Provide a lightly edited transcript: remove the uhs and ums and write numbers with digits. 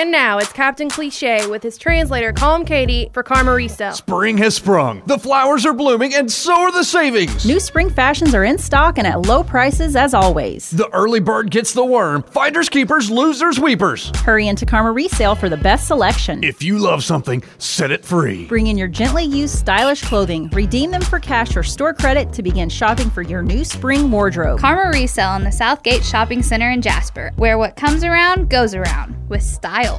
And now it's Captain Cliche with his translator, Calm Katie, for Karma Resale. Spring has sprung. The flowers are blooming, and so are the savings. New spring fashions are in stock and at low prices as always. The early bird gets the worm. Finders keepers, losers weepers. Hurry into Karma Resale for the best selection. If you love something, set it free. Bring in your gently used stylish clothing. Redeem them for cash or store credit to begin shopping for your new spring wardrobe. Karma Resale in the Southgate Shopping Center in Jasper, where what comes around goes around with style.